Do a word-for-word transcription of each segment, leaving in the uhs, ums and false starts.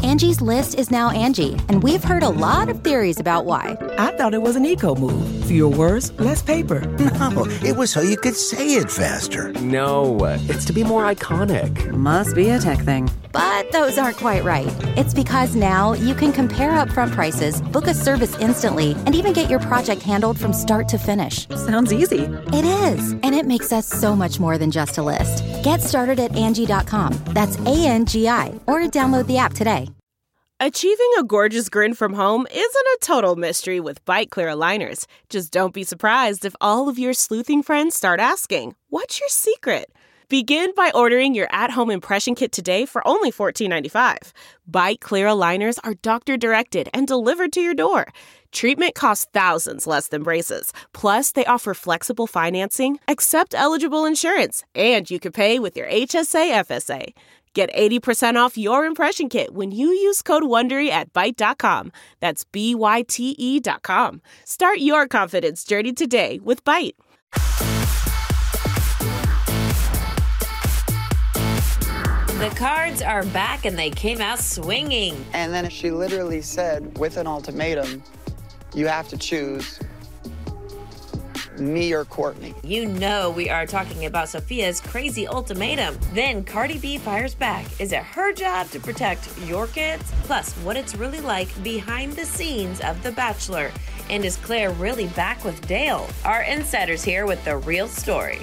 Angie's List is now Angie, and we've heard a lot of theories about why. I thought it was an eco move. Fewer words, less paper. No, it was so you could say it faster. No, it's to be more iconic. Must be a tech thing. But those aren't quite right. It's because now you can compare upfront prices, book a service instantly, and even get your project handled from start to finish. Sounds easy. It is, and it makes us so much more than just a list. Get started at Angie dot com. That's A N G I, or download the app today. Achieving a gorgeous grin from home isn't a total mystery with Byte Clear aligners. Just don't be surprised if all of your sleuthing friends start asking, "What's your secret?" Begin by ordering your at-home impression kit today for only fourteen ninety-five. Byte Clear aligners are doctor-directed and delivered to your door. Treatment costs thousands less than braces. Plus, they offer flexible financing, accept eligible insurance, and you can pay with your H S A F S A. Get eighty percent off your impression kit when you use code WONDERY at Byte dot com. That's B Y T E dot com. Start your confidence journey today with Byte. The cards are back and they came out swinging. And then she literally said, with an ultimatum, you have to choose me or Courtney. You know we are talking about Sophia's crazy ultimatum. Then Cardi B fires back. Is it her job to protect your kids? Plus, what it's really like behind the scenes of The Bachelor. And is Claire really back with Dale? Our insider's here with the real story.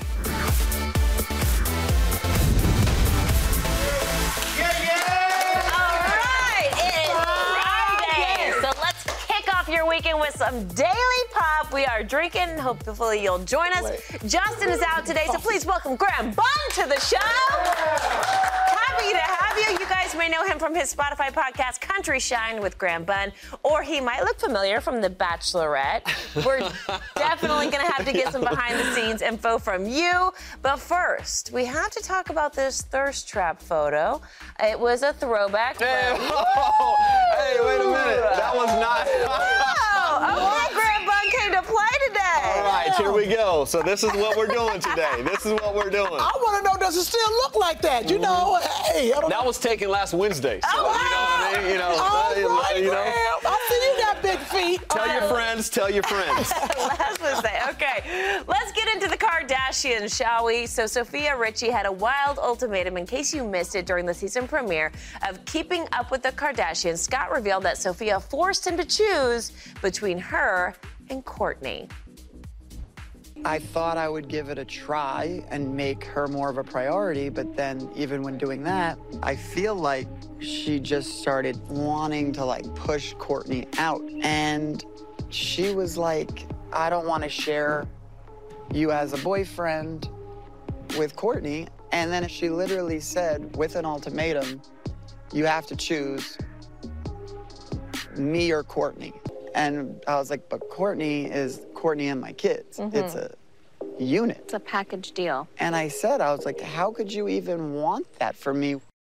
Your weekend with some Daily Pop. We are drinking. Hopefully you'll join us. Wait. Justin is out today, so please welcome Graham Bunn to the show. Happy to have you. You guys may know him from his Spotify podcast, Country Shine with Graham Bunn, or he might look familiar from The Bachelorette. We're definitely going to have to get some behind-the-scenes info from you. But first, we have to talk about this thirst trap photo. It was a throwback. Hey, whoa. Hey, wait a minute. That was not... Oh, okay, Graham Bunn came to play today. All right, here we go. So this is what we're doing today. This is what we're doing. I want to know, does it still look like that? You know, hey. I don't that know. was taken last Wednesday. So, oh, wow. You know what I mean? You know, All uh, right, you know. Graham. I see you got big feet. Tell All your right. friends, tell your friends. Last Wednesday. Okay, let's get into the Kardashians, shall we? So Sophia Richie had a wild ultimatum in case you missed it during the season premiere of Keeping Up with the Kardashians. Scott revealed that Sophia forced him to choose between her and Courtney. I thought I would give it a try and make her more of a priority, but then even when doing that, I feel like she just started wanting to like push Courtney out. And she was like, I don't want to share you as a boyfriend with Courtney. And then she literally said, with an ultimatum, you have to choose me or Courtney. And I was like, but Courtney is Courtney and my kids. Mm-hmm. It's a unit. It's a package deal. And I said, I was like, how could you even want that for me?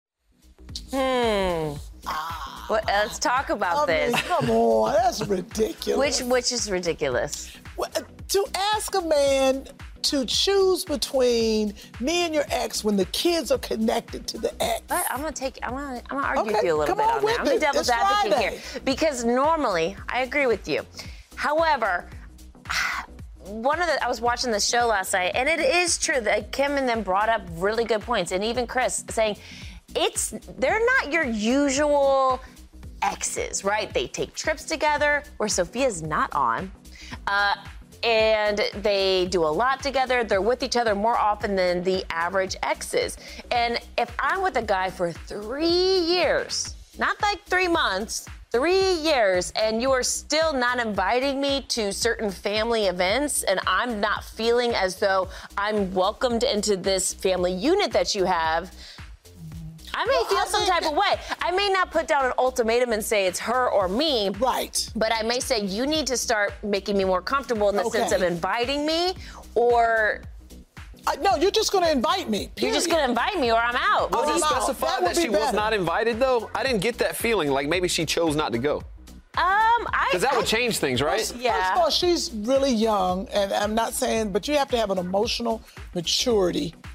Hmm. Ah. Well, let's talk about I this. mean, come on, that's ridiculous. Which which is ridiculous? Well, to ask a man to choose between me and your ex when the kids are connected to the ex. But I'm gonna take. I'm gonna. I'm gonna argue Okay, with you a little come bit on on with that. I'm the it. devil's It's advocate Friday. here because normally I agree with you. However, one of the I was watching the show last night, and it is true that Kim and them brought up really good points, and even Chris saying it's they're not your usual exes, right? They take trips together where Sophia's not on. Uh, And they do a lot together. They're with each other more often than the average exes. And if I'm with a guy for three years, not like three months, three years, and you are still not inviting me to certain family events, and I'm not feeling as though I'm welcomed into this family unit that you have, I may well, feel I some mean, type of way. I may not put down an ultimatum and say it's her or me. Right. But I may say you need to start making me more comfortable in the Okay. sense of inviting me, or Uh, no, you're just going to invite me. Period. you're just going to invite me or I'm out. Was What do it you- That specified would that be she was better. not invited, though? I didn't get that feeling. Like maybe she chose not to go. Um, I. Because that I- would change things, right? First, Yeah. first of all, she's really young, and I'm not saying, but you have to have an emotional maturity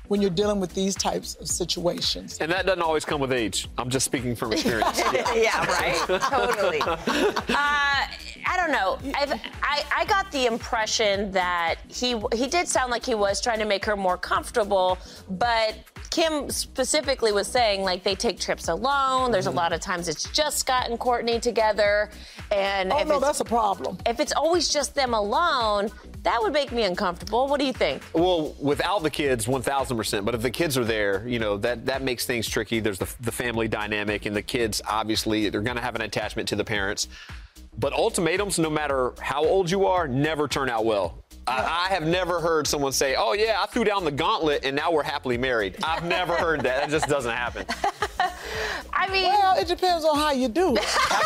when you're dealing with these types of situations. And that doesn't always come with age. I'm just speaking from experience. Yeah, right? Totally. Uh, I don't know. I've, I, I got the impression that he he did sound like he was trying to make her more comfortable, but Kim specifically was saying, like, they take trips alone. There's mm-hmm. a lot of times it's just Scott and Courtney together. And oh, if no, it's, that's a problem. If it's always just them alone, that would make me uncomfortable. What do you think? Well, without the kids, one thousand percent. But if the kids are there, you know, that, that makes things tricky. There's the, the family dynamic, and the kids, obviously, they're going to have an attachment to the parents. But ultimatums, no matter how old you are, never turn out well. I, I have never heard someone say, oh, yeah, I threw down the gauntlet and now we're happily married. I've never heard that. That just doesn't happen. I mean... Well, it depends on how you do it.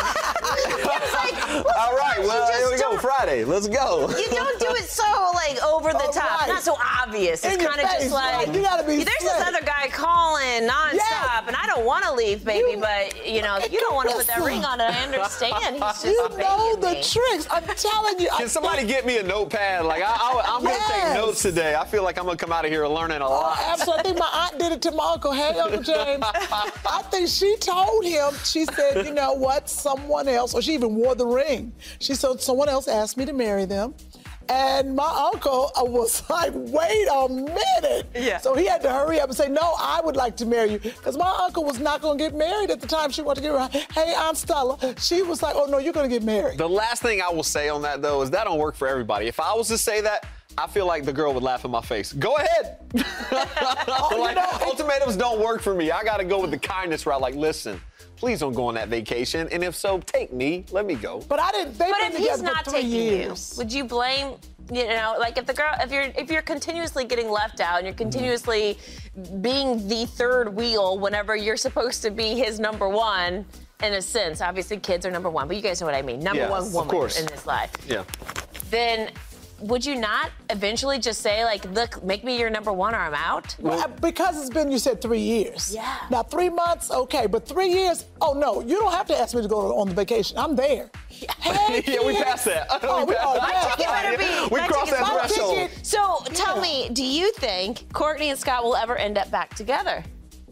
like, all right, well, here we go. Friday. Let's go. You don't do it so, like, over the all top. Right. Not so obvious. It's kind of just like... Right. You gotta be there's slick. This other guy calling nonstop, yes. and I don't want to leave, baby, you, but, you know, if you don't want to put that ring on it, I understand. He's just You know the me. tricks. I'm telling you. Can somebody get me a notepad? Like, I, I, I'm yes. going to take notes today. I feel like I'm going to come out of here learning a lot. Oh, absolutely. I think my aunt did it to my uncle. Hey, Uncle James. I think she told him, she said, you know what, someone else, or she even wore the ring. She said, someone else asked me to marry them. And my uncle was like, wait a minute. Yeah. So he had to hurry up and say, no, I would like to marry you. Because my uncle was not going to get married at the time she wanted to get married. Hey, Aunt Stella. She was like, oh, no, you're going to get married. The last thing I will say on that, though, is that don't work for everybody. If I was to say that, I feel like the girl would laugh in my face. Go ahead. oh, like, you know, ultimatums don't work for me. I got to go with the kindness route. Like, listen, please don't go on that vacation. And if so, take me. Let me go. But I didn't. They've but been if he's together not for three taking years. you, would you blame? You know, like if the girl, if you're if you're continuously getting left out and you're continuously being the third wheel whenever you're supposed to be his number one, in a sense, obviously kids are number one, but you guys know what I mean, number yes, one woman of course. in this life. Yeah. Then would you not eventually just say, like, look, make me your number one or I'm out? Well, because it's been, you said, three years. Yeah. Now, three months, okay, but three years, oh, no, you don't have to ask me to go on the vacation. I'm there. Hey, yeah, we passed that. Oh, we we, oh, My ticket better be. We my crossed ticket's that my threshold. ticket. So tell Yeah. me, do you think Courtney and Scott will ever end up back together?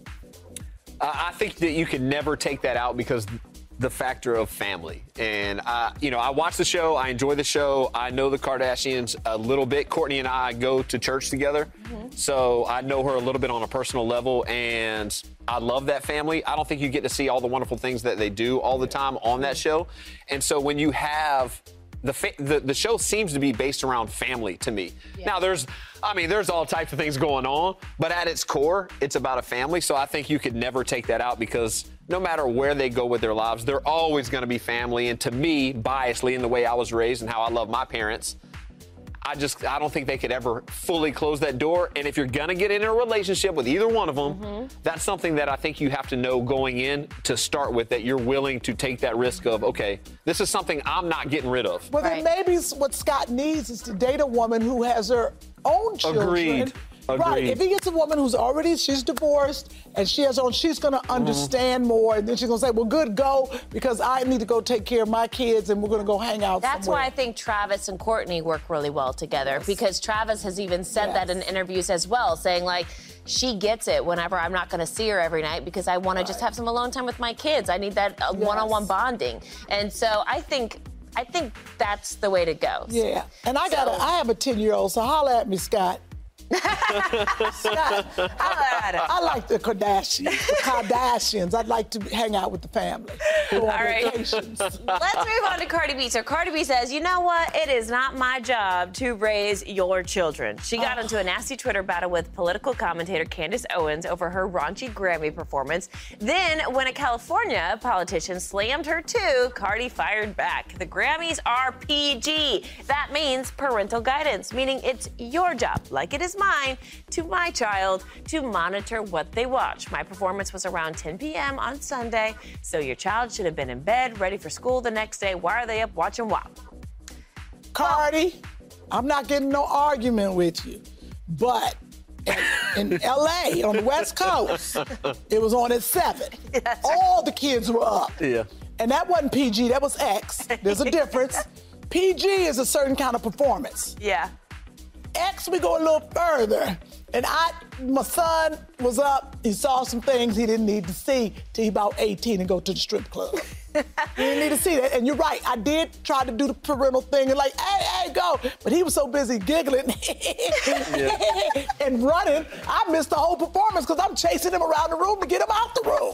Uh, I think that you can never take that out because the factor of family. And, uh, you know, I watch the show. I enjoy the show. I know the Kardashians a little bit. Courtney and I go to church together. Mm-hmm. So I know her a little bit on a personal level. And I love that family. I don't think you get to see all the wonderful things that they do all the time on that show. And so when you have... The, fa- the the show seems to be based around family to me. Yeah. Now, there's, I mean, there's all types of things going on, but at its core, it's about a family. So I think you could never take that out because no matter where they go with their lives, they're always going to be family. And to me, biasly, in the way I was raised and how I love my parents, I just, I don't think they could ever fully close that door. And if you're going to get in a relationship with either one of them, mm-hmm. that's something that I think you have to know going in to start with, that you're willing to take that risk of, okay, this is something I'm not getting rid of. Well, right. then maybe what Scott needs is to date a woman who has her own children. Agreed. Right. Agreed. If he gets a woman who's already, she's divorced, and she has her own, she's going to understand mm-hmm. more, and then she's going to say, well, good, go, because I need to go take care of my kids, and we're going to go hang out That's somewhere. why I think Travis and Courtney work really well together, yes. because Travis has even said yes. that in interviews as well, saying, like, she gets it whenever I'm not going to see her every night because I want right. to just have some alone time with my kids. I need that uh, yes. one-on-one bonding. And so I think... I think that's the way to go. Yeah, and I got, so, a, I have a ten-year-old, so holla at me, Scott. Scott, I, I like the Kardashians, the Kardashians. I'd like to hang out with the family. Go on All right. vacations. Let's move on to Cardi B. So Cardi B says, you know what? It is not my job to raise your children. She got oh. into a nasty Twitter battle with political commentator Candace Owens over her raunchy Grammy performance. Then, when a California politician slammed her too, Cardi fired back. The Grammys are P G. That means parental guidance, meaning it's your job, like it is mine, to my child, to monitor what they watch. My performance was around ten p.m. on Sunday, so your child should have been in bed, ready for school the next day. Why are they up watching W A P? Cardi, I'm not getting no argument with you, but in, in L A, on the West Coast, it was on at seven. Yes. All the kids were up. Yeah. And that wasn't P G, that was X. There's a difference. P G is a certain kind of performance. Yeah. X, we go a little further. And I, my son was up. He saw some things he didn't need to see till he about eighteen and go to the strip club. He didn't need to see that. And you're right. I did try to do the parental thing and like, hey, hey, go. But he was so busy giggling and running, I missed the whole performance because I'm chasing him around the room to get him out the room.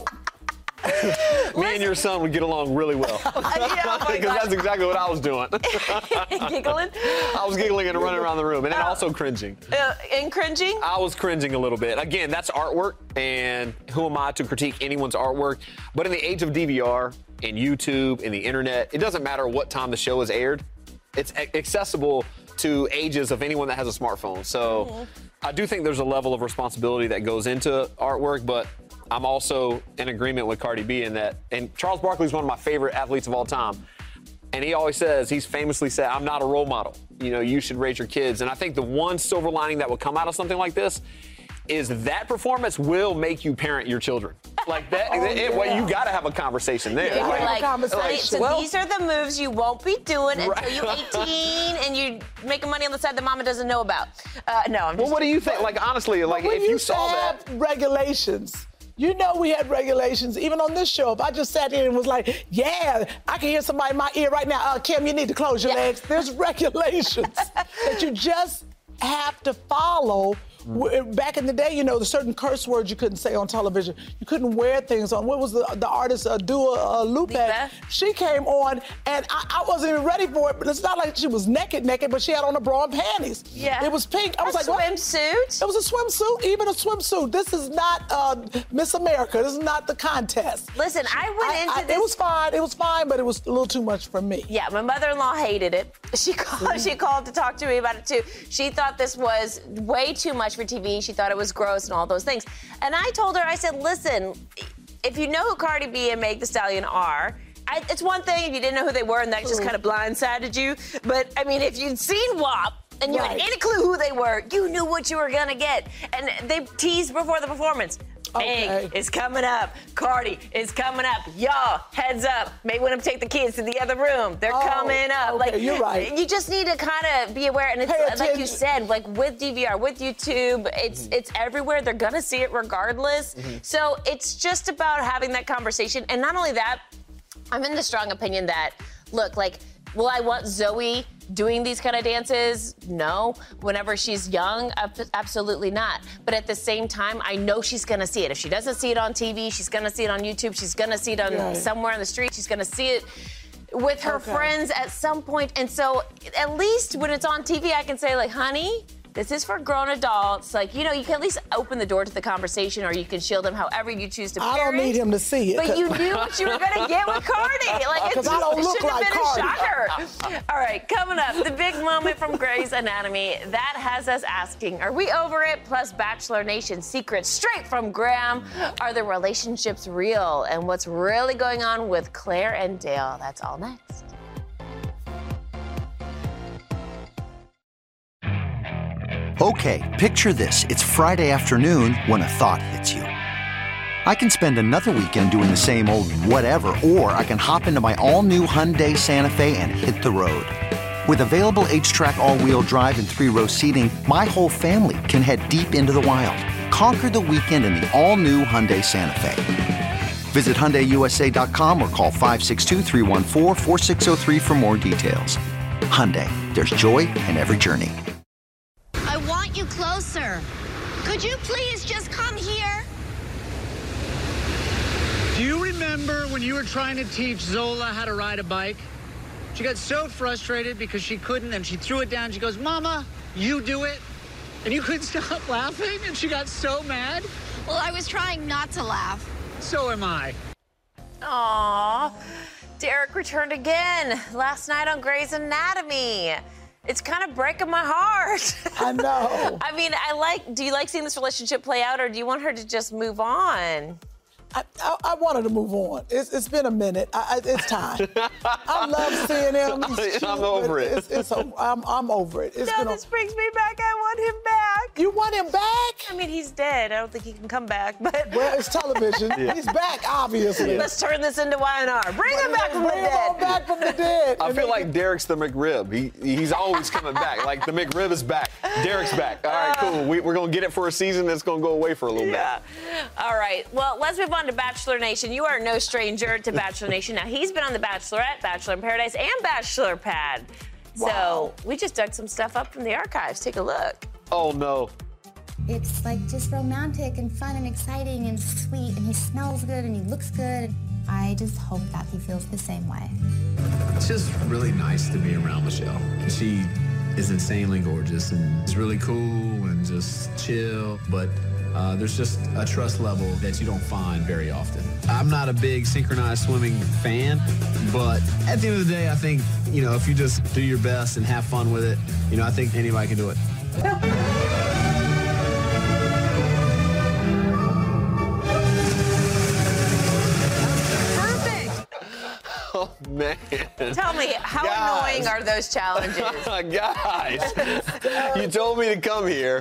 Me and your son would get along really well. Yeah, oh because that's exactly what I was doing. Giggling? I was giggling and running around the room, and then Uh, also cringing. Uh, and cringing? I was cringing a little bit. Again, that's artwork, and who am I to critique anyone's artwork? But in the age of D V R and YouTube and the internet, it doesn't matter what time the show is aired. It's a- accessible to ages of anyone that has a smartphone. So mm-hmm. I do think there's a level of responsibility that goes into artwork, but I'm also in agreement with Cardi B in that, and Charles Barkley is one of my favorite athletes of all time. And he always says, he's famously said, I'm not a role model. You know, you should raise your kids. And I think the one silver lining that will come out of something like this is that performance will make you parent your children. Like that, oh, it, yeah. well, you got to have a conversation there. Yeah, Right? like, conversation. So Well, these are the moves you won't be doing Right. until you're eighteen and you're making money on the side that mama doesn't know about. Uh, no, I'm just... Well, what do you think? Like, honestly, like, when if you you saw have that. regulations, you know we had regulations, even on this show. If I just sat here and was like, yeah, I can hear somebody in my ear right now, uh, Kim, you need to close your Yeah. legs. There's regulations that you just have to follow. W- Back in the day, you know, the certain curse words you couldn't say on television. You couldn't wear things on. What was the the artist, uh, Dua uh, Lupe? Lipa. She came on, and I, I wasn't even ready for it. But it's not like she was naked, naked, but she had on a bra and panties. Yeah. It was pink. I was a like, what? swimsuit? It was a swimsuit, even a swimsuit. This is not uh, Miss America. This is not the contest. Listen, I went I- into I- this... It was fine. It was fine, but it was a little too much for me. Yeah, my mother-in-law hated it. She called, she called to talk to me about it too. She thought this was way too much for T V. She thought it was gross and all those things. And I told her, I said, listen, if you know who Cardi B and Meg Thee Stallion are, I, it's one thing if you didn't know who they were and that just kind of blindsided you. But I mean, if you'd seen W A P and you Right. had any clue who they were, you knew what you were gonna get. And they teased before the performance. Okay. Meg is coming up. Cardi is coming up. Y'all, heads up. May want to take the kids to the other room. They're Oh, coming up. okay, like you're right. You just need to kind of be aware. And it's Pay like you attention. said, like with D V R, with YouTube, it's Mm-hmm. it's everywhere. They're gonna see it regardless. So it's just about having that conversation. And not only that, I'm in the strong opinion that, look, like, will I want Zoe doing these kind of dances? No. Whenever she's young, ab- absolutely not. But at the same time, I know she's gonna see it. If she doesn't see it on T V, she's gonna see it on YouTube. She's gonna see it on Right. somewhere on the street. She's gonna see it with her Okay. friends at some point. And so at least when it's on T V, I can say, like, honey, this is for grown adults. Like, you know, you can at least open the door to the conversation, or you can shield them however you choose to I don't parent. need him to see it. But you knew what you were gonna get with Cardi. Like, Because it's, I don't it look shouldn't have like been Cardi. a shocker. All right, coming up, the big moment from Grey's Anatomy. That has us asking, are we over it? Plus, Bachelor Nation secrets straight from Graham. Are the relationships real? And what's really going on with Claire and Dale? That's all next. Okay, picture this. It's Friday afternoon when a thought hits you. I can spend another weekend doing the same old whatever, or I can hop into my all-new Hyundai Santa Fe and hit the road. With available H-Track all-wheel drive and three-row seating, my whole family can head deep into the wild. Conquer the weekend in the all-new Hyundai Santa Fe. Visit Hyundai U S A dot com or call five six two, three one four, four six zero three for more details. Hyundai, there's joy in every journey. I want you closer. Could you please just come here? Do you remember when you were trying to teach Zola how to ride a bike? She got so frustrated because she couldn't, and she threw it down. She goes, Mama, you do it. And you couldn't stop laughing, and she got so mad. Well, I was trying not to laugh. So am I. Aww. Derek returned again last night on Grey's Anatomy. It's kind of breaking my heart. I know. I mean, I like, do you like seeing this relationship play out, or do you want her to just move on? I, I, I wanted to move on. It's, it's been a minute. I, I, it's time. I love seeing him. He's I'm cute, over but it. It's, it's, I'm, I'm over it. It's No, been a- this brings me back. I want him back. You want him back? I mean, he's dead. I don't think he can come back, but... Well, it's television. Yeah. He's back, obviously. Let's turn this into Y and R. Bring him back from the Bring dead. him on back from the dead. I feel like Derek's the McRib. He He's always coming back. Like, the McRib is back. Derek's back. All right, cool. We, we're going to get it for a season. It's going to go away for a little yeah. bit. All right. Well, let's move on to Bachelor Nation. You are no stranger to Bachelor Nation. Now, he's been on The Bachelorette, Bachelor in Paradise, and Bachelor Pad. Wow. So we just dug some stuff up from the archives. Take a look. Oh, no. It's like just romantic and fun and exciting and sweet, and he smells good and he looks good. I just hope that he feels the same way. It's just really nice to be around Michelle. She is insanely gorgeous, and it's really cool and just chill, but uh, there's just a trust level that you don't find very often. I'm not a big synchronized swimming fan, but at the end of the day, I think, you know, if you just do your best and have fun with it, you know, I think anybody can do it. Oh, man. Tell me, how Guys. annoying are those challenges? Guys, you told me to come here.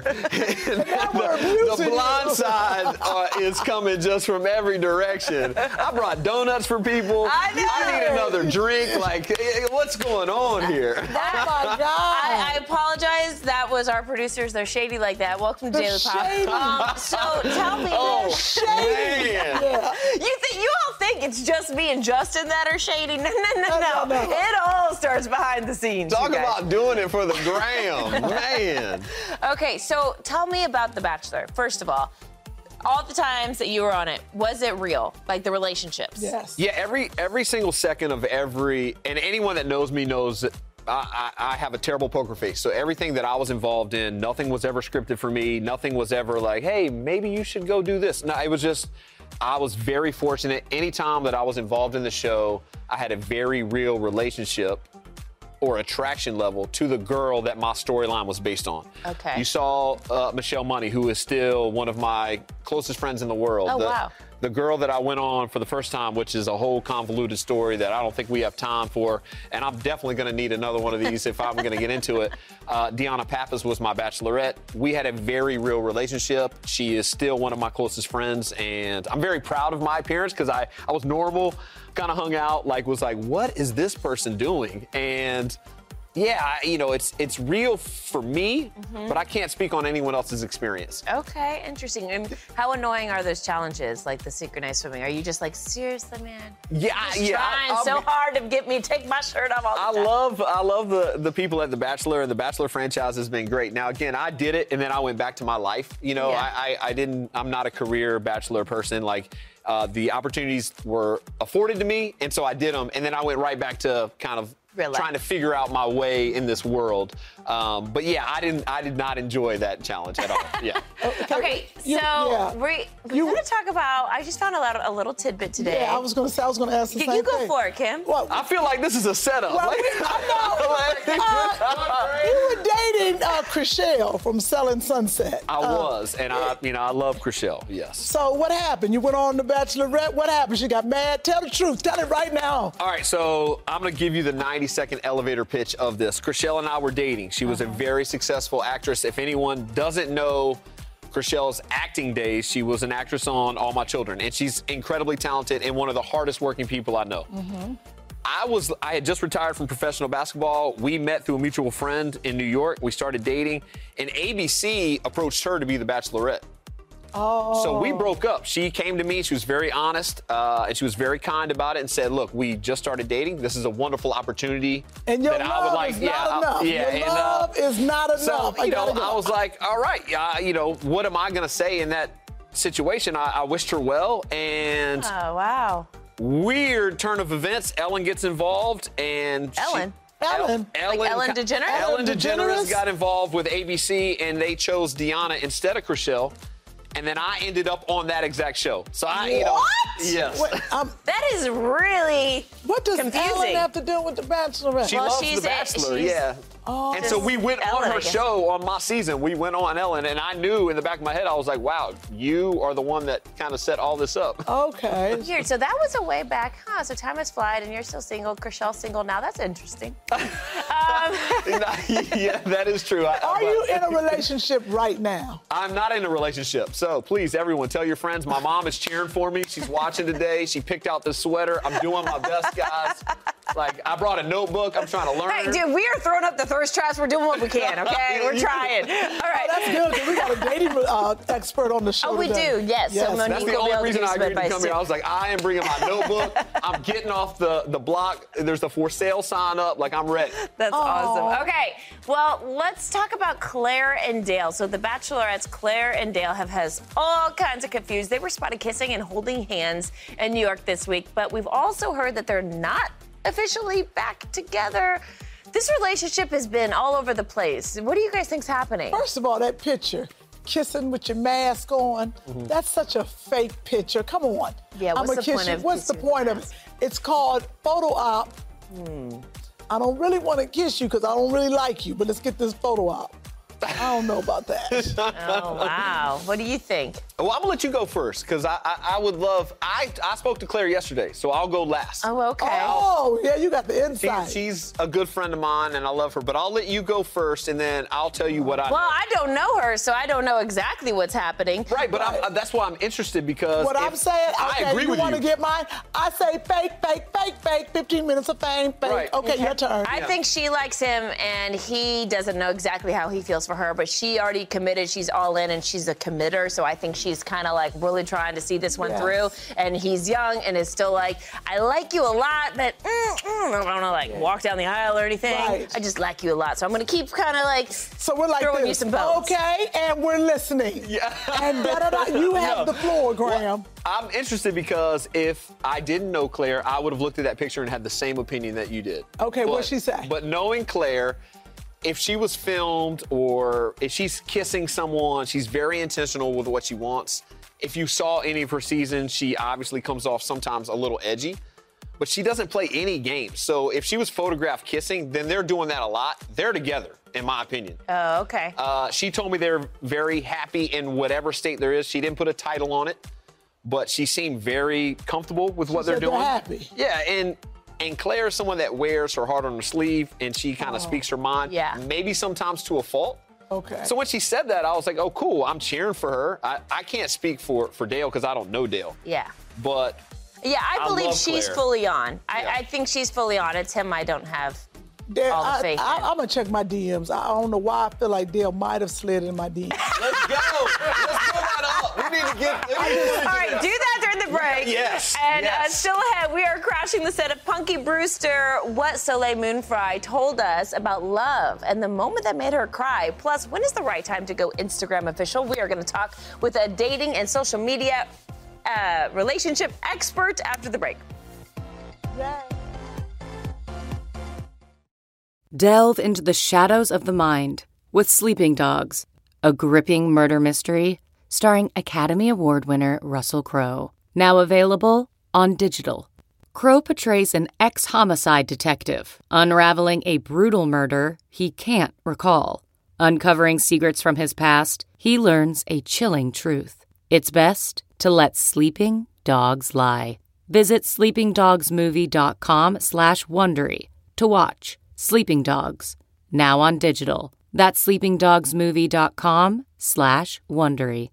the, the blind side uh, is coming just from every direction. I brought donuts for people. I know. I need another drink. Like, what's going on here? That, Oh, my God. I, I apologize. That was our producers. They're shady like that. Welcome to The Daily shady. Pop. Um, so tell me, Oh, Shady. man. Yeah. you think you all think it's just me and Justin that are shady? No, no, no, No, no. no, no. It all starts behind the scenes. Talk you guys. about doing it for the gram, man. Okay, so tell me about The Bachelor. First of all, all the times that you were on it, was it real? Like the relationships? Yes. Yeah, every every single second of every, and anyone that knows me knows that I, I, I have a terrible poker face. So everything that I was involved in, nothing was ever scripted for me. Nothing was ever like, hey, maybe you should go do this. No, it was just, I was very fortunate. Anytime that I was involved in the show, I had a very real relationship or attraction level to the girl that my storyline was based on. Okay. You saw uh, Michelle Money, who is still one of my closest friends in the world. Oh, the, wow. The girl that I went on for the first time, which is a whole convoluted story that I don't think we have time for, and I'm definitely going to need another one of these if I'm going to get into it. Uh, Deanna Pappas was my bachelorette. We had a very real relationship. She is still one of my closest friends, and I'm very proud of my appearance because I, I was normal, kind of hung out, like was like, what is this person doing? And yeah, I, you know, it's it's real for me, Mm-hmm. but I can't speak on anyone else's experience. Okay, interesting. And how annoying are those challenges, like the synchronized swimming? Are you just like, seriously, man? Yeah, Just yeah. trying I- so I'll be- hard to get me to take my shirt off all I the time. love I love the the people at The Bachelor, and The Bachelor franchise has been great. Now, again, I did it, and then I went back to my life. You know, Yeah. I, I I didn't. I'm not a career Bachelor person. Like uh, the opportunities were afforded to me, and so I did them, and then I went right back to kind of Real life. trying to figure out my way in this world. Um, but yeah, I didn't I did not enjoy that challenge at all. Yeah. Okay, so You- yeah. we, we're You- going to talk about, I just found a, lot, a little tidbit today. Yeah, I was going to say, I was going to ask the you, same you go thing. for it, Kim. Well, I feel like this is a setup. well, Like- we, I know. uh, you were dating uh, Chriselle from Selling Sunset. I Uh, was, and I, you know, I love Chriselle. Yes. So what happened? You went on The Bachelorette. What happened? She got mad. Tell the truth. Tell it right now. All right, so I'm going to give you the ninety second elevator pitch of this. Chriselle and I were dating. She was a very successful actress. If anyone doesn't know Chriselle's acting days, she was an actress on All My Children, and she's incredibly talented and one of the hardest working people I know. I was I had just retired from professional basketball. We met through a mutual friend in New York. We started dating, and A B C approached her to be the Bachelorette. Oh. So we broke up. She came to me. She was very honest, uh, and she was very kind about it and said, look, we just started dating. This is a wonderful opportunity And your that love I would like. is yeah, not I- enough. yeah, Your and, uh, love is not enough. So, I you know, gotta go. I was like, all right, uh, you know, what am I going to say in that situation? I, I wished her well, and Oh, wow. weird turn of events. Ellen gets involved, and she- Ellen? Ellen. Ellen, Like Ellen DeGeneres? Ellen Ellen DeGeneres DeGeneres? got involved with A B C, and they chose Deanna instead of Chriselle. And then I ended up on that exact show. So I, you know, What? yes. Wait, um, That is really what does confusing. Ellen have to do with The Bachelorette? She Well, loves she's The a- Bachelor, she's- yeah. Oh. And so we went Ellen, on I her guess. show on my season. We went on Ellen, and I knew in the back of my head, I was like, wow, you are the one that kind of set all this up. Okay. Weird. So that was a way back, huh? So time has flied, and you're still single. Chrishell's single now. That's interesting. um, Yeah, that is true. I, Are you in a relationship right now? I'm not in a relationship. So please, everyone, tell your friends. My mom is cheering for me. She's watching today. She picked out this sweater. I'm doing my best, guys. Like, I brought a notebook. I'm trying to learn. Hey, dude, we are throwing up the thirst traps. We're doing what we can, okay? We're trying. All right. Oh, that's good, because we got a dating uh, expert on the show Oh, we today. do, yes. So Monique That's the will be able only to reason give I some agreed to advice, come here. too. I was like, I am bringing my notebook. I'm getting off the, the block. There's a for sale sign up. Like, I'm ready. That's Aw. awesome. Okay, well, let's talk about Claire and Dale. So the Bachelorettes, Claire and Dale, have has all kinds of confused. They were spotted kissing and holding hands in New York this week, but we've also heard that they're not officially back together. This relationship has been all over the place. What do you guys think's happening? First of all, that picture, kissing with your mask on, Mm-hmm. that's such a fake picture. Come on. Yeah, what's I'ma the kiss point you. of What's the kissing with point the of it? It's called photo op. Hmm. I don't really want to kiss you because I don't really like you, but let's get this photo op. I don't know about that. Oh, wow. What do you think? Well, I'm gonna let you go first because I, I I would love. I I spoke to Claire yesterday, so I'll go last. Oh, okay. Oh, yeah, you got the She, inside. she's a good friend of mine, and I love her. But I'll let you go first, and then I'll tell you what I. Well, know. I don't know her, so I don't know exactly what's happening. Right, but I'm, that's why I'm interested because What if- I'm saying, okay, I agree you with want to you. get mine? I say fake, fake, fake, fake, fifteen minutes of fame, fake. Right. Okay, your turn. I think she likes him, and he doesn't know exactly how he feels for her, but she already committed. She's all in, and she's a committer, so I think she's kind of like really trying to see this one Yes. through. And he's young and is still like, I like you a lot, but mm, mm, I don't want to like walk down the aisle or anything. Right. I just like you a lot, so I'm gonna keep kind of like So we're like throwing this. you some bones. Okay, and we're listening. Yeah. And da-da-da, you have No. the floor, Graham. I'm interested because if I didn't know Claire, I would have looked at that picture and had the same opinion that you did. Okay, But- what'd she say? But knowing Claire, if she was filmed or if she's kissing someone, she's very intentional with what she wants. If you saw any of her seasons, she obviously comes off sometimes a little edgy, but she doesn't play any games. So if she was photographed kissing, then they're doing that a lot. They're together, in my opinion. Oh, okay. Uh, she told me they're very happy in whatever state there is. She didn't put a title on it, but she seemed very comfortable with what She they're said they're doing. happy. Yeah, and and Claire is someone that wears her heart on her sleeve, and she kind of speaks her mind. Yeah. Maybe sometimes to a fault. Okay. So when she said that, I was like, oh, cool. I'm cheering for her. I, I can't speak for, for Dale because I don't know Dale. Yeah. But Yeah, I I believe love she's Claire. fully on. I, Yeah. I think she's fully on. It's him I don't have. Dale, all the I, faith I, in. I'm gonna check my D Ms. I don't know why I feel like Dale might have slid in my D Ms. let's go. Let's pull that up. We need to get. We need to All right, do that during the break. Yes, And Uh, yes. still ahead, we are crashing the set of Punky Brewster, what Soleil Moonfry told us about love and the moment that made her cry. Plus, when is the right time to go Instagram official? We are going to talk with a dating and social media uh, relationship expert after the break. Delve into the shadows of the mind with Sleeping Dogs, a gripping murder mystery starring Academy Award winner Russell Crowe. Now available on digital. Crowe portrays an ex-homicide detective unraveling a brutal murder he can't recall. Uncovering secrets from his past, he learns a chilling truth. It's best to let sleeping dogs lie. Visit sleepingdogsmovie.com slash Wondery to watch Sleeping Dogs, now on digital. That's sleepingdogsmovie.com slash Wondery.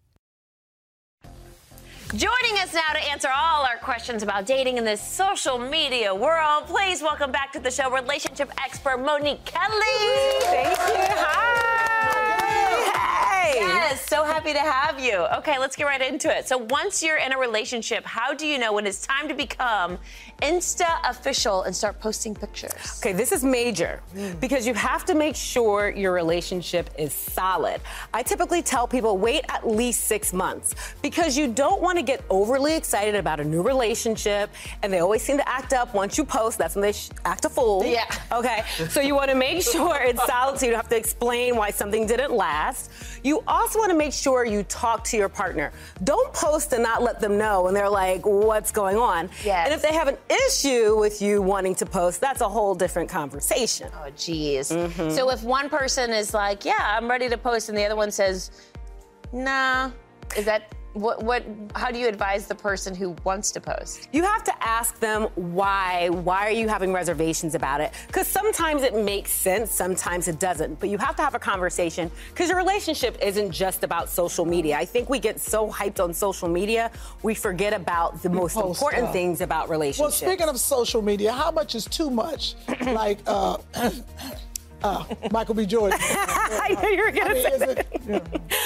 Joining us now to answer all our questions about dating in this social media world, please welcome back to the show relationship expert Monique Kelly. Thank you. Hi. Hey. Yes, so happy to have you. Okay, let's get right into it. So once you're in a relationship, how do you know when it's time to become Insta official and start posting pictures? Okay, this is major because you have to make sure your relationship is solid. I typically tell people wait at least six months because you don't want to get overly excited about a new relationship, and they always seem to act up once you post. That's when they sh- act a fool. Yeah. Okay, so you want to make sure it's solid so you don't have to explain why something didn't last. You You also want to make sure you talk to your partner. Don't post and not let them know and they're like, what's going on? Yes. And if they have an issue with you wanting to post, that's a whole different conversation. Oh, geez. Mm-hmm. So if one person is like, yeah, I'm ready to post, and the other one says, nah, is that... What, what, how do you advise the person who wants to post? You have to ask them why. Why are you having reservations about it? Because sometimes it makes sense, sometimes it doesn't. But you have to have a conversation because your relationship isn't just about social media. I think we get so hyped on social media, we forget about the most Post important stuff. things about relationships. Well, speaking of social media, how much is too much? like, uh, uh, Michael B. Jordan. I knew you were going I mean, to say is it, yeah.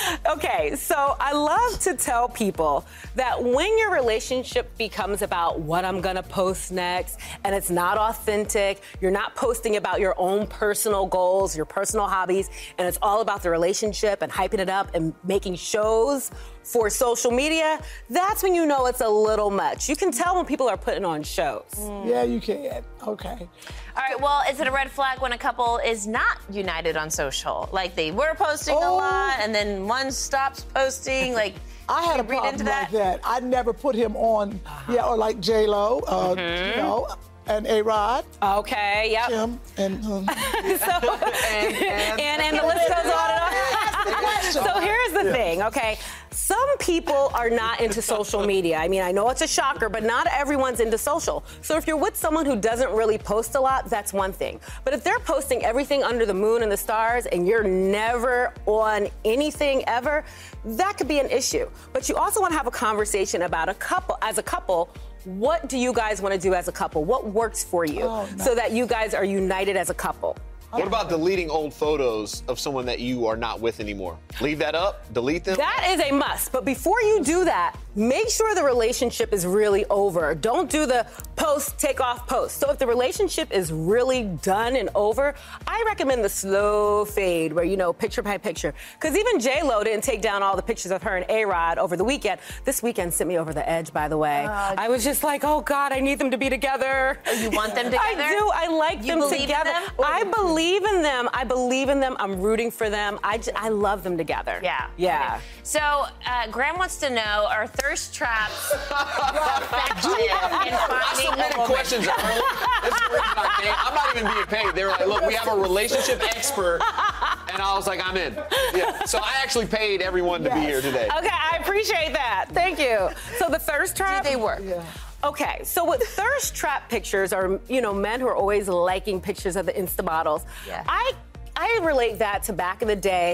Okay, so I love to tell people that when your relationship becomes about what I'm gonna post next and it's not authentic, you're not posting about your own personal goals, your personal hobbies, and it's all about the relationship and hyping it up and making shows for social media, that's when you know it's a little much. You can tell when people are putting on shows. Mm. Yeah, you can. Okay. All right, well, is it a red flag when a couple is not united on social? Like they were posting Oh. a lot and then one stops posting, like... I had a read problem into like that? that. I never put him on, uh-huh. yeah, or like J-Lo, uh, Mhm. you know, and A-Rod. Okay, yep. Kim, and... Um, so, and, and, and the list goes on and on. So here's the Yeah. thing, okay? Some people are not into social media. I mean, I know it's a shocker, but not everyone's into social. So if you're with someone who doesn't really post a lot, that's one thing. But if they're posting everything under the moon and the stars and you're never on anything ever, that could be an issue. But you also want to have a conversation about a couple, as a couple, what do you guys want to do as a couple? What works for you Oh, nice. so that you guys are united as a couple? What about deleting old photos of someone that you are not with anymore? Leave that up? Delete them? That is a must. But before you do that, make sure the relationship is really over. Don't do the post, take off post. So if the relationship is really done and over, I recommend the slow fade where, you know, picture by picture. Because even J-Lo didn't take down all the pictures of her and A-Rod over the weekend. This weekend sent me over the edge, by the way. Uh, I was just like, oh, God, I need them to be together. Oh, you want them together? I do. I like You them believe in together. them? I believe in them. I believe in them. I'm rooting for them. I, j- I love them together. Yeah. Yeah. Okay. So, uh, Graham wants to know, are thirst traps effective in I finding a submitted woman? questions early. This is the reason I came. I'm not even being paid. They were like, look, we have a relationship expert. And I was like, I'm in. Yeah. So I actually paid everyone to be here today. Okay, I appreciate that. Thank you. So the thirst trap? Do they work? yeah. Okay, so with thirst trap pictures are, you know, men who are always liking pictures of the Insta models. Yeah. I I relate that to back in the day.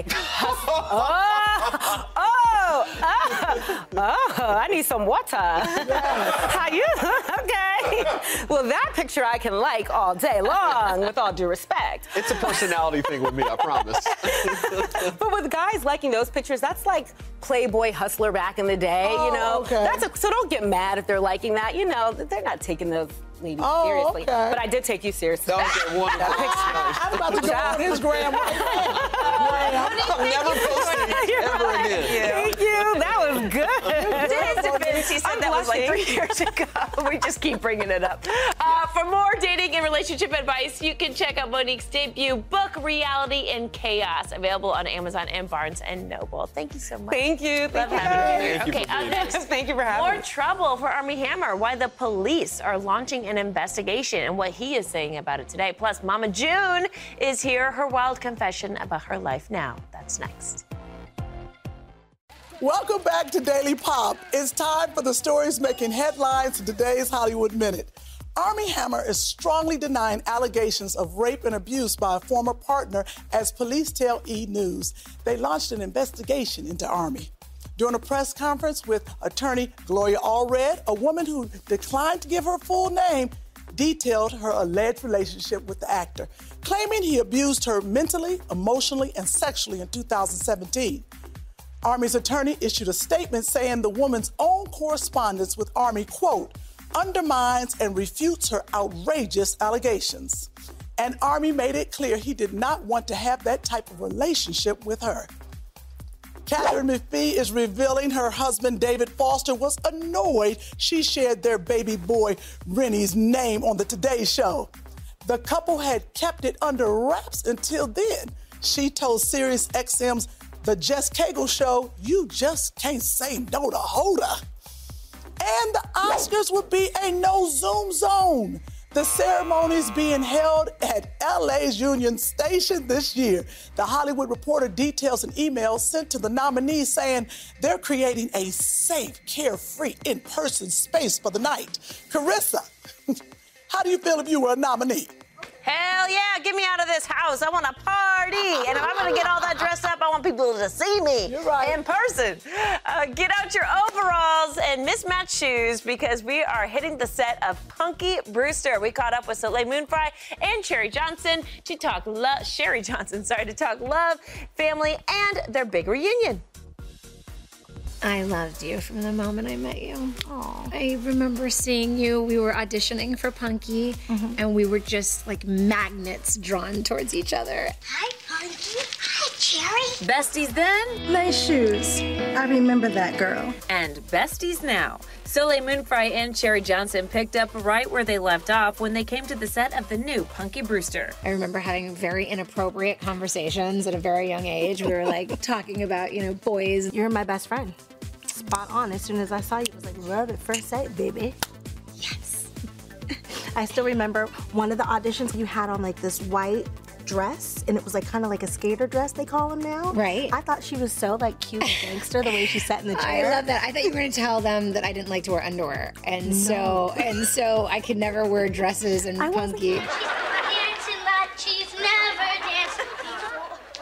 oh, oh, oh, oh, I need some water. How you? Okay. Well, that picture I can like all day long, with all due respect. It's a personality thing with me, I promise. But with guys liking those pictures, that's like Playboy Hustler back in the day, Oh, you know? okay. That's a, so don't get mad if they're liking that. You know, they're not taking those ladies Oh, seriously. okay. But I did take you seriously. That was a wonderful. I'm about to go on his gram right now. I'm never posting You're ever right. again. Thank you. That was good. To his defense, he said I'm that was like blushing. three years ago. We just keep bringing it up. Uh, for more dating and relationship advice, you can check out Monique's debut book, Reality in Chaos, available on Amazon and Barnes and Noble. Thank you so much. Thank you. Thank Love you. having you here. Thank you for Okay, up being next. Thank you for having More me. trouble for Armie Hammer. Why the police are launching an investigation and what he is saying about it today. Plus, Mama June is here. Her wild confession about her life now. That's next. Welcome back to Daily Pop. It's time for the stories making headlines in today's Hollywood Minute. Armie Hammer is strongly denying allegations of rape and abuse by a former partner, as police tell E! News. They launched an investigation into Armie. During a press conference with attorney Gloria Allred, a woman who declined to give her full name detailed her alleged relationship with the actor, claiming he abused her mentally, emotionally, and sexually in two thousand seventeen. Armie's attorney issued a statement saying the woman's own correspondence with Armie, quote, undermines and refutes her outrageous allegations. And Armie made it clear he did not want to have that type of relationship with her. Catherine McPhee is revealing her husband, David Foster, was annoyed she shared their baby boy, Rennie's name on the Today Show. The couple had kept it under wraps until then. She told Sirius X M's The Jess Cagle Show, you just can't say no to Hoda. And the Oscars would be a no-Zoom zone. The ceremony's being held at L A's Union Station this year. The Hollywood Reporter details an email sent to the nominees saying they're creating a safe, carefree, in-person space for the night. Carissa, how do you feel if you were a nominee? Hell yeah, get me out of this house. I want to party. And if I'm going to get all that dressed up, I want people to see me You're right. in person. Uh, get out your overalls and mismatched shoes because we are hitting the set of Punky Brewster. We caught up with Soleil Moonfry and Sherry Johnson to talk love. Sherry Johnson, sorry, to talk love, family, and their big reunion. I loved you from the moment I met you. Aww. I remember seeing you. We were auditioning for Punky, mm-hmm. and we were just like magnets drawn towards each other. Hi, Punky. Hi, Cherry. Besties then? Nice shoes. I remember that girl. And besties now. Soleil Moonfry and Sherry Johnson picked up right where they left off when they came to the set of the new Punky Brewster. I remember having very inappropriate conversations at a very young age. We were like talking about, you know, boys. You're my best friend. Spot on. As soon as I saw you, it was like love at first sight, baby. Yes. I still remember one of the auditions you had on like this white dress, and it was like kind of like a skater dress, they call them now. Right. I thought she was so like cute and gangster the way she sat in the chair. I love that. I thought you were going to tell them that I didn't like to wear underwear, and No. so and so I could never wear dresses and I wasn't- Punky. Dancing like she's never danced before.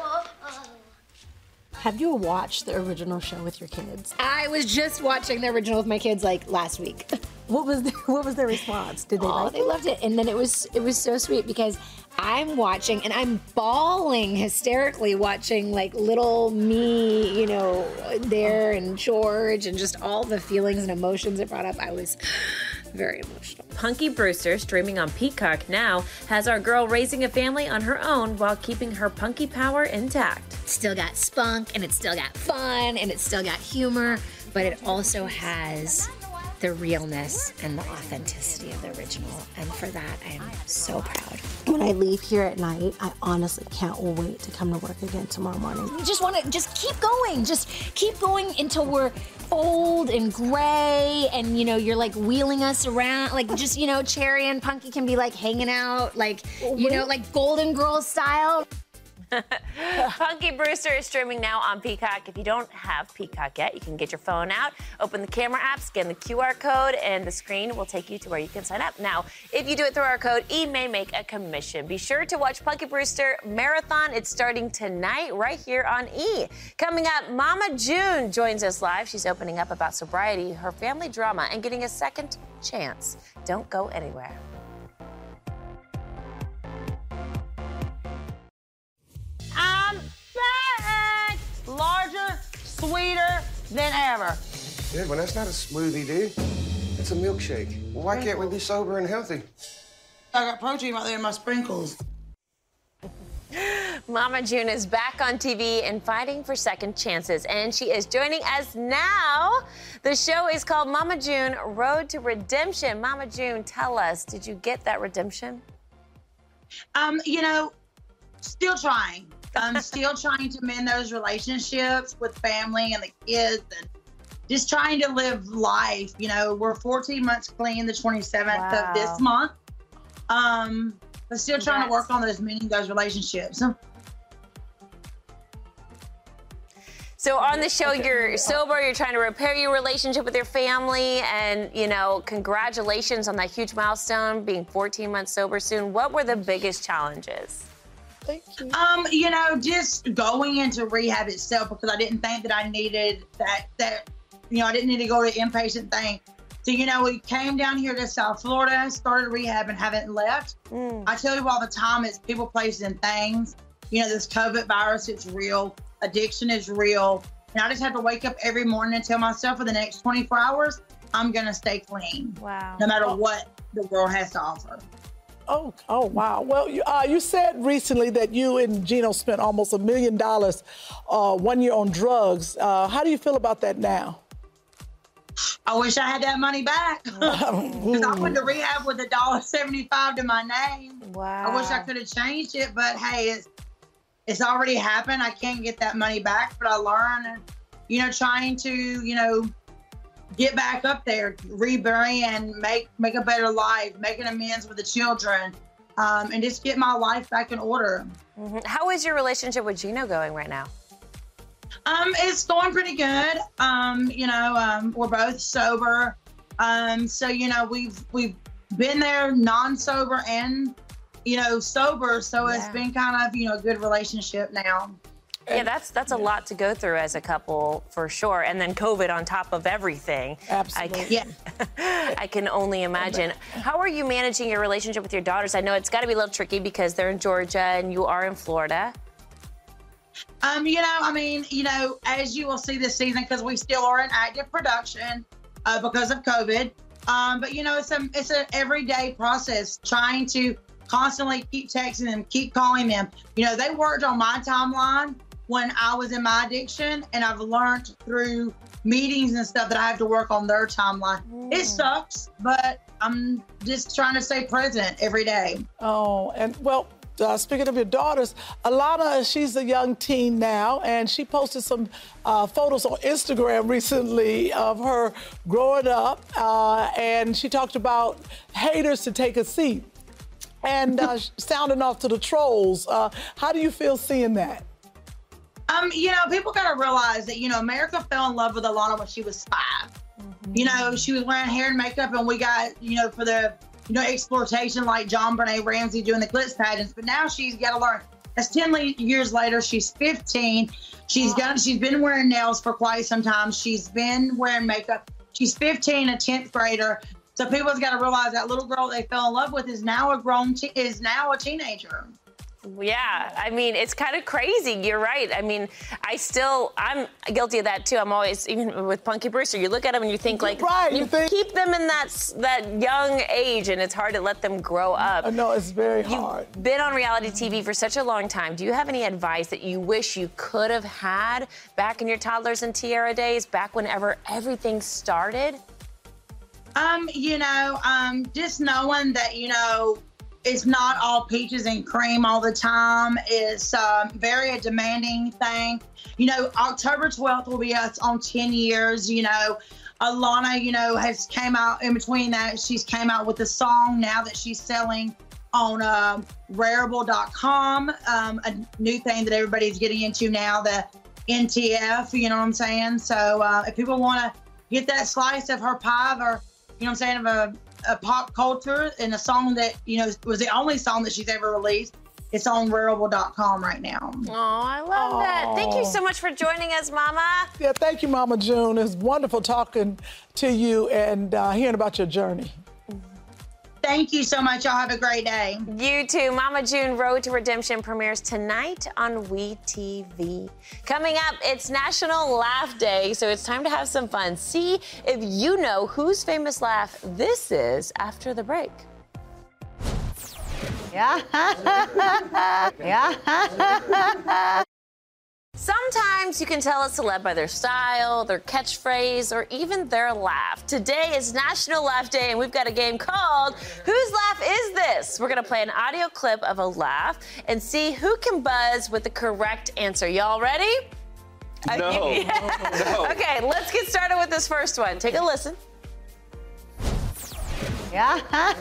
Have you watched the original show with your kids? I was just watching the original with my kids like last week. What was the, what was their response? Did they oh, like they it? loved it, and then it was it was so sweet because I'm watching and I'm bawling hysterically watching like little me, you know, there and George and just all the feelings and emotions it brought up. I was very emotional. Punky Brewster, streaming on Peacock now, has our girl raising a family on her own while keeping her punky power intact. It's still got spunk and it's still got fun and it's still got humor, but it also has the realness and the authenticity of the original. And for that, I am so proud. When I leave here at night, I honestly can't wait to come to work again tomorrow morning. We just want to just keep going. Just keep going until we're old and gray and, you know, you're like wheeling us around. Like just, you know, Cherry and Punky can be like hanging out, like, you know, like Golden Girls style. Punky Brewster is streaming now on Peacock. If you don't have Peacock yet, you can get your phone out, open the camera app, scan the Q R code, and the screen will take you to where you can sign up. Now, if you do it through our code, E may make a commission. Be sure to watch Punky Brewster Marathon. It's starting tonight right here on E. Coming up, Mama June joins us live. She's opening up about sobriety, her family drama, and getting a second chance. Don't go anywhere. I'm back! Larger, sweeter than ever. Yeah, but that's not a smoothie, dude. It's a milkshake. Well, why can't we be sober and healthy? I got protein right there in my sprinkles. Mama June is back on T V and fighting for second chances, and she is joining us now. The show is called Mama June, Road to Redemption. Mama June, tell us, did you get that redemption? Um, you know, still trying. I'm still trying to mend those relationships with family and the kids and just trying to live life. You know, we're fourteen months clean, the twenty-seventh Wow. of this month. Um, but still trying to Congrats. work on those mending those relationships. So on the show, you're sober, you're trying to repair your relationship with your family, and, you know, congratulations on that huge milestone, being fourteen months sober soon. What were the biggest challenges? Thank you. Um, you know, just going into rehab itself because I didn't think that I needed that, that, you know, I didn't need to go to inpatient thing. So, you know, we came down here to South Florida, started rehab and haven't left. Mm. I tell you all the time, it's people, places, and things. You know, this COVID virus, it's real. Addiction is real. And I just have to wake up every morning and tell myself for the next twenty-four hours, I'm going to stay clean. Wow. No matter what the world has to offer. Oh, oh, wow. Well, you, uh, you said recently that you and Gino spent almost a million dollars uh, one year on drugs. Uh, how do you feel about that now? I wish I had that money back. Because I went to rehab with a dollar seventy-five to my name. Wow. I wish I could have changed it, but hey, it's, it's already happened. I can't get that money back, but I learned, you know, trying to, you know, get back up there, rebury and make make a better life, making amends with the children, um, and just get my life back in order. Mm-hmm. How is your relationship with Gino going right now? Um, it's going pretty good. Um, you know, um, we're both sober. Um, so, you know, we've we've been there non-sober and, you know, sober. So yeah. It's been kind of, you know, a good relationship now. Yeah, that's that's a lot to go through as a couple, for sure. And then COVID on top of everything. Absolutely. I can, I can only imagine. How are you managing your relationship with your daughters? I know it's got to be a little tricky because they're in Georgia and you are in Florida. Um, you know, I mean, you know, as you will see this season, because we still are in active production uh, because of COVID. Um, but, you know, it's a, it's an everyday process trying to constantly keep texting them, keep calling them. You know, they worked on my timeline when I was in my addiction, and I've learned through meetings and stuff that I have to work on their timeline. Mm. It sucks, but I'm just trying to stay present every day. Oh, and well, uh, speaking of your daughters, Alana, she's a young teen now, and she posted some uh, photos on Instagram recently of her growing up, uh, and she talked about haters to take a seat and uh, sounding off to the trolls. Uh, how do you feel seeing that? Um, you know, people got to realize that, you know, America fell in love with Alana when she was five. Mm-hmm. You know, she was wearing hair and makeup, and we got, you know, for the, you know, exploitation like John Benet Ramsey doing the glitz pageants. But now she's got to learn. That's ten years later. She's fifteen. She's got. She's been wearing nails for quite some time. She's been wearing makeup. She's fifteen, a tenth grader. So people's got to realize that little girl they fell in love with is now a grown, te- is now a teenager. Yeah, I mean, it's kind of crazy. You're right. I mean, I still, I'm guilty of that too. I'm always, even with Punky Brewster, you look at them and you think like, right, you, you think- keep them in that that young age, and it's hard to let them grow up. I know, it's very hard. You've been on reality T V for such a long time. Do you have any advice that you wish you could have had back in your toddlers and tiara days, back whenever everything started? Um, you know, um, just knowing that, you know, it's not all peaches and cream all the time. It's um, very a demanding thing. You know, October twelfth will be us on ten years. You know, Alana, you know, has came out in between that. She's came out with a song now that she's selling on uh, Rarible dot com, um, a new thing that everybody's getting into now, the N T F, you know what I'm saying? So uh, if people want to get that slice of her pie, or, you know what I'm saying, of a a pop culture and a song that, you know, was the only song that she's ever released. It's on Rarible dot com right now. Oh, I love Aww. that. Thank you so much for joining us, Mama. Yeah, thank you, Mama June. It's wonderful talking to you and uh, hearing about your journey. Thank you so much. Y'all have a great day. You too. Mama June Road to Redemption premieres tonight on We T V. Coming up, it's National Laugh Day, so it's time to have some fun. See if you know whose famous laugh this is after the break. Yeah. Yeah. Sometimes you can tell a celeb by their style, their catchphrase, or even their laugh. Today is National Laugh Day, and we've got a game called Whose Laugh Is This? We're going to play an audio clip of a laugh and see who can buzz with the correct answer. Y'all ready? No. no. Okay, let's get started with this first one. Take a listen. Yeah.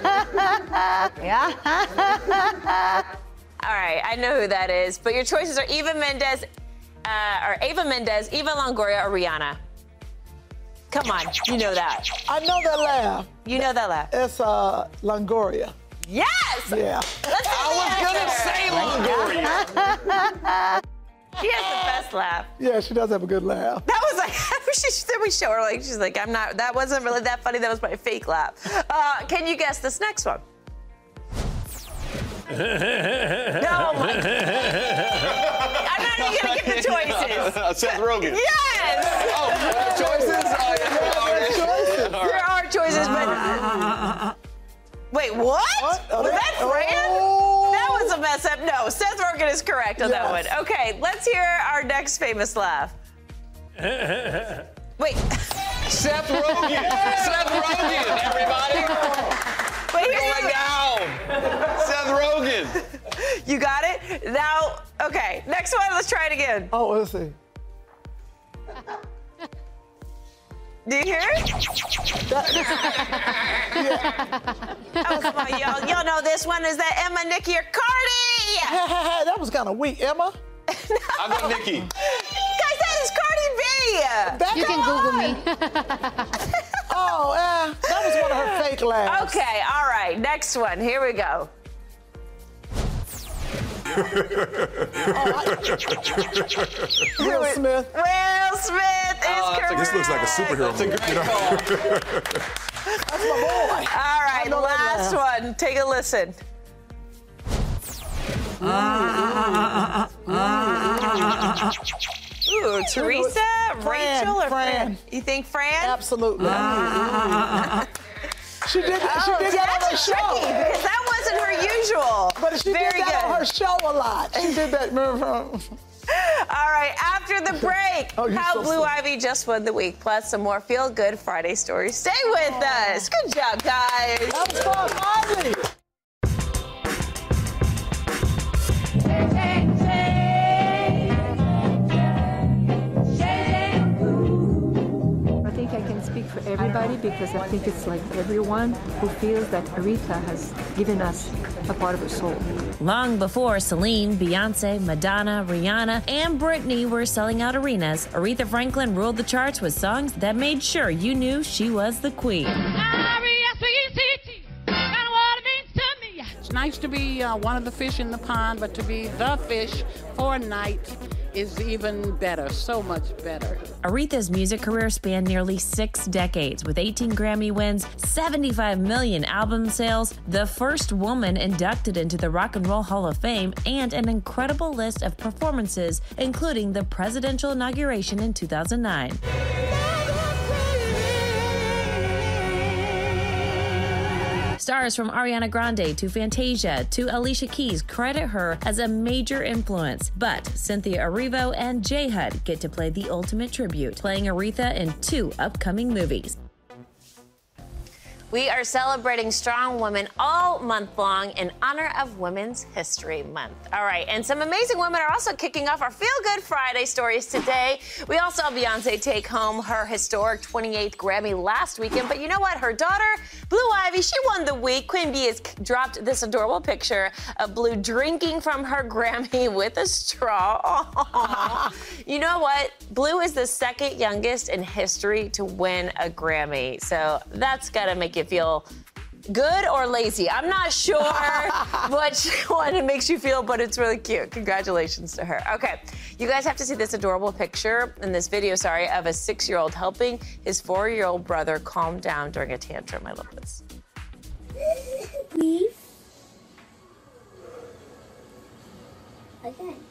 Yeah. All right, I know who that is, but your choices are Eva Mendes, uh, or Eva Mendes, Eva Longoria, or Rihanna. Come on, you know that. I know that laugh. You know that laugh. It's uh, Longoria. Yes! Yeah. Let's I was gonna say Longoria. She has the best laugh. Yeah, she does have a good laugh. That was like, she, then we show her, like, she's like, I'm not, that wasn't really that funny, that was my fake laugh. Uh, can you guess this next one? No, my I'm not even gonna give the choices. Seth Rogen. Yes! Oh, choices? Oh, yeah. choices. There are choices, but... Wait, what? what? Oh, was that Fran? Oh. That was a mess up. No, Seth Rogen is correct on yes. that one. Okay, let's hear our next famous laugh. Wait. Seth Rogen. Yeah. Seth Rogen, everybody. Wait, going down. Seth Rogen. You got it? Now, Okay, next one. Let's try it again. Oh, let's see. Do you hear it? Oh, come on, y'all. Y'all know this one. Is that Emma, Nikki, or Cardi? That was kind of weak. Emma? I got Nikki. Guys, that is Cardi B. That You can Google me. Oh, uh, that was one of her fake laughs. Okay, all right. Next one. Here we go. Will Smith. Will Smith is Oh, that's a- correct. This looks like a superhero movie. You know? That's my boy. All right, know that last laugh. one. Take a listen. Ooh, Teresa, Fran, Rachel, or Fran. Fran? You think Fran? Absolutely. She did, Oh, she did see, that on her that's tricky show. because that wasn't her usual. But she Very did that good. on her show a lot. She did that. Remember? All right, after the break, Oh, you're how so Blue sweet. Ivy just won the week, plus some more feel-good Friday stories. Stay with us. Good job, guys. That was fun, Ivy. I think I can speak for everybody because I think it's like everyone who feels that Aretha has given us a part of her soul. Long before Celine, Beyonce, Madonna, Rihanna, and Britney were selling out arenas, Aretha Franklin ruled the charts with songs that made sure you knew she was the queen. It's nice to be uh, one of the fish in the pond, but to be the fish for a night is even better, so much better. Aretha's music career spanned nearly six decades, with eighteen Grammy wins, seventy-five million album sales, the first woman inducted into the Rock and Roll Hall of Fame, and an incredible list of performances, including the presidential inauguration in two thousand nine. Stars from Ariana Grande to Fantasia to Alicia Keys credit her as a major influence. But Cynthia Erivo and J-Hud get to play the ultimate tribute, playing Aretha in two upcoming movies. We are celebrating strong women all month long in honor of Women's History Month. All right, and some amazing women are also kicking off our Feel Good Friday stories today. We all saw Beyonce take home her historic twenty-eighth Grammy last weekend, but you know what? Her daughter, Blue Ivy, she won the week. Queen Bee has dropped this adorable picture of Blue drinking from her Grammy with a straw. Aww. You know what? Blue is the second youngest in history to win a Grammy, so that's gotta make you feel good or lazy. I'm not sure which one it makes you feel, but it's really cute. Congratulations to her. Okay, you guys have to see this adorable picture in this video, sorry, of a six-year-old helping his four-year-old brother calm down during a tantrum. I love this. Please. Again.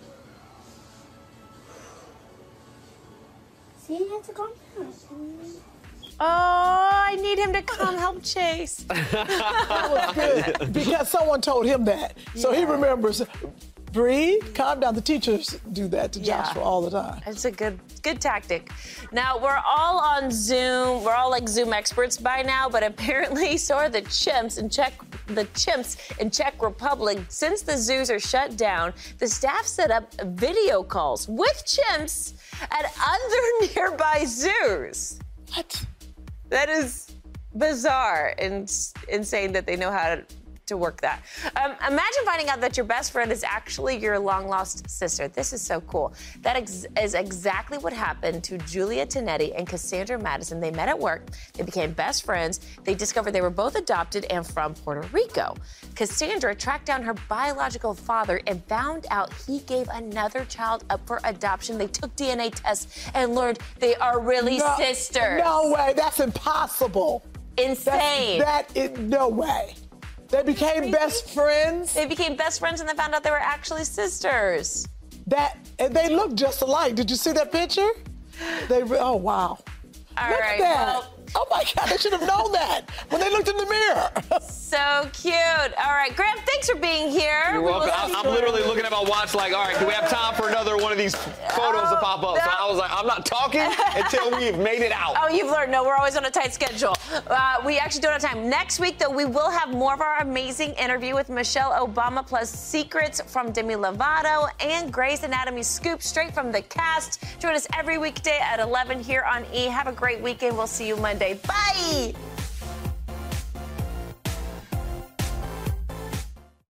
See, you have to calm down. Oh, I need him to come help Chase. That was good because someone told him that. So he remembers, breathe, calm down. The teachers do that to Yeah. Joshua all the time. It's a good good tactic. Now, we're all on Zoom. We're all like Zoom experts by now, but apparently so are the chimps in Czech the chimps in Czech Republic. Since the zoos are shut down, the staff set up video calls with chimps at other nearby zoos. What? That is bizarre and s- insane that they know how to, to work that. Um, imagine finding out that your best friend is actually your long-lost sister. This is so cool. That ex- is exactly what happened to Julia Tonetti and Cassandra Madison. They met at work. They became best friends. They discovered they were both adopted and from Puerto Rico. Cassandra tracked down her biological father and found out he gave another child up for adoption. They took D N A tests and learned they are really No- sisters. No way. That's impossible. Insane. That's, that is no way. They became best friends. They became best friends and then found out they were actually sisters. That and they look just alike. Did you see that picture? They re- oh wow. All Look right, at that. well- Oh my God, they should have known that when they looked in the mirror. So cute. All right, Graham, thanks for being here. You're We will welcome. see I'm, you- I'm literally looking at my watch like, all right, do we have time for another one of these photos to pop up? So I was like, I'm not talking until we've made it out. Oh, you've learned. No, we're always on a tight schedule. Uh, we actually don't have time. Next week, though, we will have more of our amazing interview with Michelle Obama, plus secrets from Demi Lovato and Grey's Anatomy scoop straight from the cast. Join us every weekday at eleven here on E! Have a great weekend. We'll see you Monday. Bye!